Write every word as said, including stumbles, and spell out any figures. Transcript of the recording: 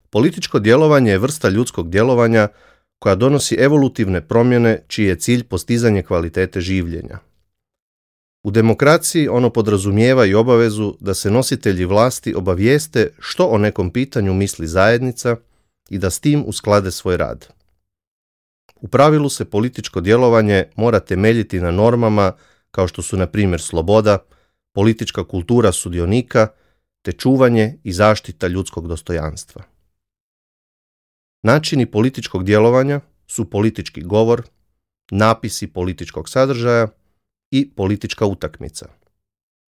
Političko djelovanje je vrsta ljudskog djelovanja koja donosi evolutivne promjene čiji je cilj postizanje kvalitete življenja. U demokraciji ono podrazumijeva i obavezu da se nositelji vlasti obavijeste što o nekom pitanju misli zajednica i da s tim usklade svoj rad. U pravilu se političko djelovanje mora temeljiti na normama kao što su na primjer sloboda, politička kultura sudionika te čuvanje i zaštita ljudskog dostojanstva. Načini političkog djelovanja su politički govor, napisi političkog sadržaja i politička utakmica.